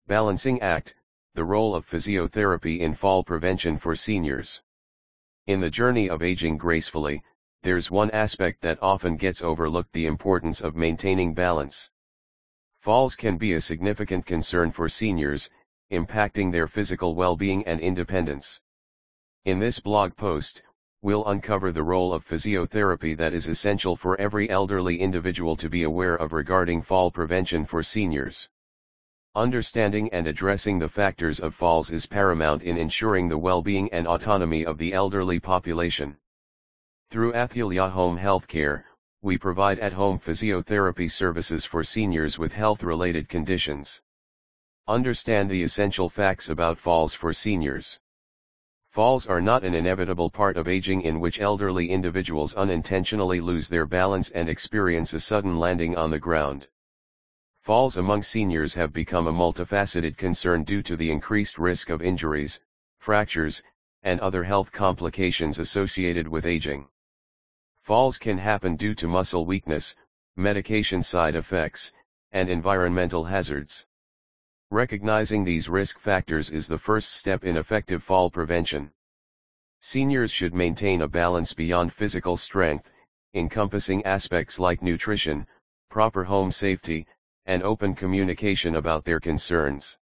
Balancing act, the role of physiotherapy in fall prevention for seniors. In the journey of aging gracefully, there's one aspect that often gets overlooked: the importance of maintaining balance. Falls can be a significant concern for seniors, impacting their physical well-being and independence. In this blog post, we'll uncover the role of physiotherapy that is essential for every elderly individual to be aware of regarding fall prevention for seniors. Understanding and addressing the factors of falls is paramount in ensuring the well-being and autonomy of the elderly population. Through Athilia Home Healthcare, we provide at-home physiotherapy services for seniors with health-related conditions. Understand the essential facts about falls for seniors. Falls are not an inevitable part of aging in which elderly individuals unintentionally lose their balance and experience a sudden landing on the ground. Falls among seniors have become a multifaceted concern due to the increased risk of injuries, fractures, and other health complications associated with aging. Falls can happen due to muscle weakness, medication side effects, and environmental hazards. Recognizing these risk factors is the first step in effective fall prevention. Seniors should maintain a balance beyond physical strength, encompassing aspects like nutrition, proper home safety, and open communication about their concerns.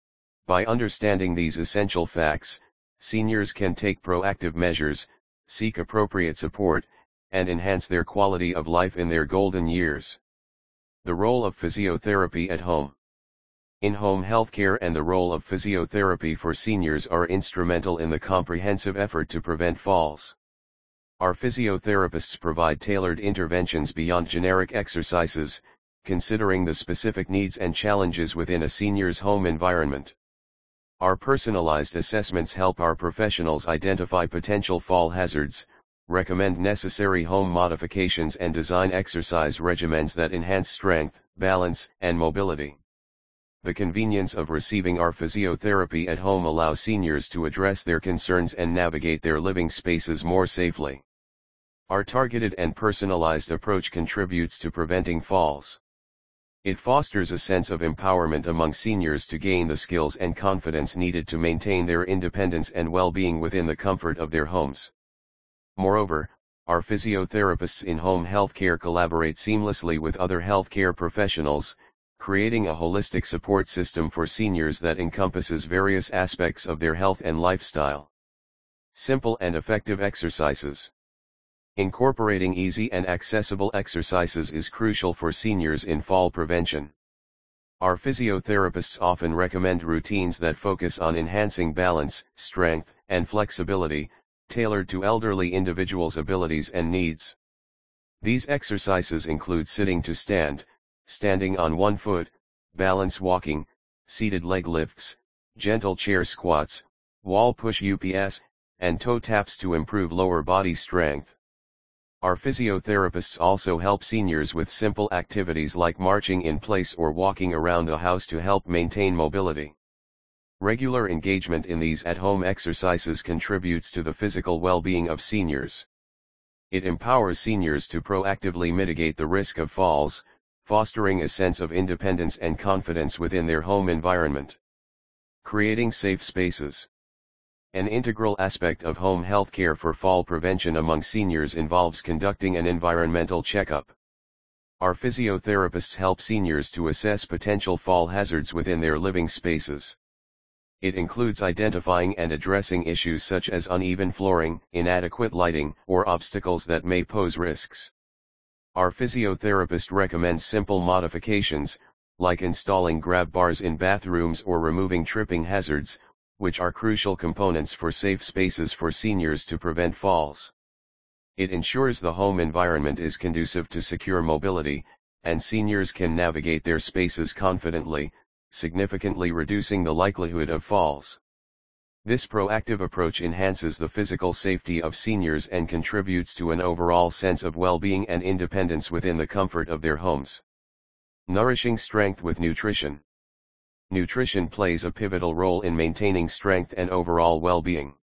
By understanding these essential facts, seniors can take proactive measures, seek appropriate support, and enhance their quality of life in their golden years. The role of physiotherapy at home. In-home healthcare and the role of physiotherapy for seniors are instrumental in the comprehensive effort to prevent falls. Our physiotherapists provide tailored interventions beyond generic exercises, considering the specific needs and challenges within a senior's home environment. Our personalized assessments help our professionals identify potential fall hazards, recommend necessary home modifications, and design exercise regimens that enhance strength, balance, and mobility. The convenience of receiving our physiotherapy at home allows seniors to address their concerns and navigate their living spaces more safely. Our targeted and personalized approach contributes to preventing falls. It fosters a sense of empowerment among seniors to gain the skills and confidence needed to maintain their independence and well-being within the comfort of their homes. Moreover, our physiotherapists in home healthcare collaborate seamlessly with other healthcare professionals, creating a holistic support system for seniors that encompasses various aspects of their health and lifestyle. Simple and effective exercises. Incorporating easy and accessible exercises is crucial for seniors in fall prevention. Our physiotherapists often recommend routines that focus on enhancing balance, strength, and flexibility, tailored to elderly individuals' abilities and needs. These exercises include sitting to stand, standing on one foot, balance walking, seated leg lifts, gentle chair squats, wall push-ups, and toe taps to improve lower body strength. Our physiotherapists also help seniors with simple activities like marching in place or walking around the house to help maintain mobility. Regular engagement in these at-home exercises contributes to the physical well-being of seniors. It empowers seniors to proactively mitigate the risk of falls, fostering a sense of independence and confidence within their home environment. Creating safe spaces. An integral aspect of home healthcare for fall prevention among seniors involves conducting an environmental checkup. Our physiotherapists help seniors to assess potential fall hazards within their living spaces. It includes identifying and addressing issues such as uneven flooring, inadequate lighting, or obstacles that may pose risks. Our physiotherapist recommends simple modifications, like installing grab bars in bathrooms or removing tripping hazards, which are crucial components for safe spaces for seniors to prevent falls. It ensures the home environment is conducive to secure mobility, and seniors can navigate their spaces confidently, significantly reducing the likelihood of falls. This proactive approach enhances the physical safety of seniors and contributes to an overall sense of well-being and independence within the comfort of their homes. Nourishing strength with nutrition. Nutrition plays a pivotal role in maintaining strength and overall well-being.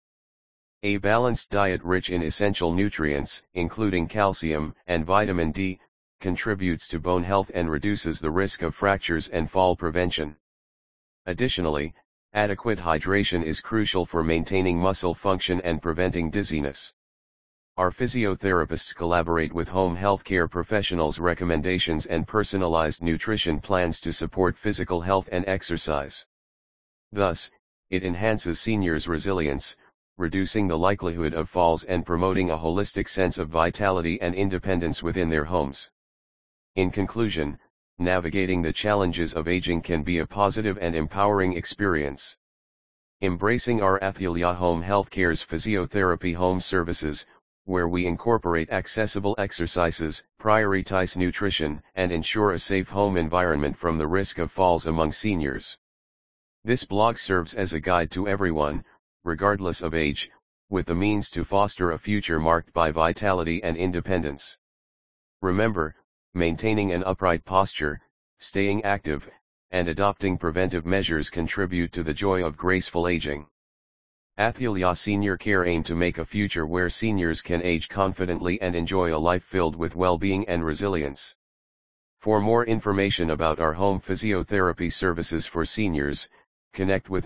A balanced diet rich in essential nutrients, including calcium and vitamin D, contributes to bone health and reduces the risk of fractures and fall prevention. Additionally, adequate hydration is crucial for maintaining muscle function and preventing dizziness. Our physiotherapists collaborate with home healthcare professionals' recommendations and personalized nutrition plans to support physical health and exercise. Thus, it enhances seniors' resilience, reducing the likelihood of falls and promoting a holistic sense of vitality and independence within their homes. In conclusion, navigating the challenges of aging can be a positive and empowering experience. Embracing our Athilia Home Healthcare's physiotherapy home services, where we incorporate accessible exercises, prioritize nutrition, and ensure a safe home environment from the risk of falls among seniors. This blog serves as a guide to everyone, regardless of age, with the means to foster a future marked by vitality and independence. Remember, maintaining an upright posture, staying active, and adopting preventive measures contribute to the joy of graceful aging. Athilia Senior Care aim to make a future where seniors can age confidently and enjoy a life filled with well-being and resilience. For more information about our home physiotherapy services for seniors, connect with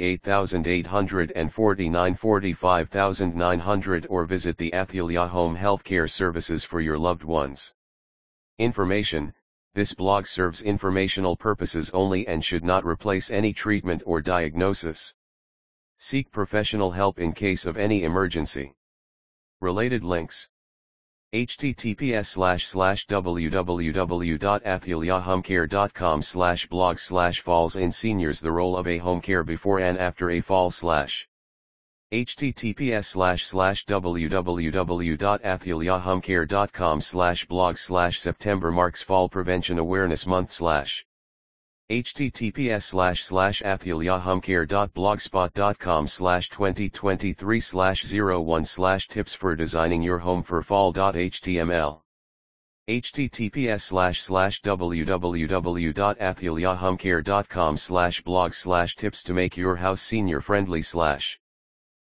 98849 45900 or visit the Athilia Home Healthcare Services for your loved ones. Information: this blog serves informational purposes only and should not replace any treatment or diagnosis. Seek professional help in case of any emergency. Related links: https://www.athiliahomecare.com/blog/falls in seniors, the role of a home care before and after a fall/ https://www.athiliahomecare.com/blog/September marks Fall Prevention Awareness Month/ https://athiliahomecare.blogspot.com/2023/01/tips for designing your home for fall.html. https://www.athiliahomecare.com/blog/tips to make your house senior friendly/